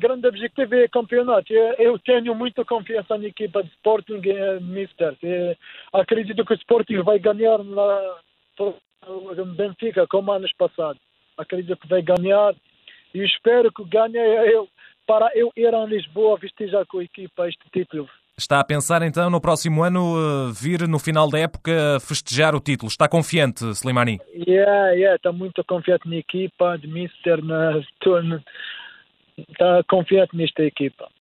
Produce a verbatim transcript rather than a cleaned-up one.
grande objetivo é campeonato. Eu, eu tenho muita confiança na equipa de Sporting e Mister. Eu acredito que o Sporting vai ganhar na no Benfica como anos passados. Acredito que vai ganhar e espero que ganhe eu, para eu ir a Lisboa festejar com a equipa este título. Está a pensar então no próximo ano vir no final da época festejar o título. Está confiante, Slimani? Yeah, yeah, está muito confiante na equipa, de Mister, na, está confiante nesta equipa.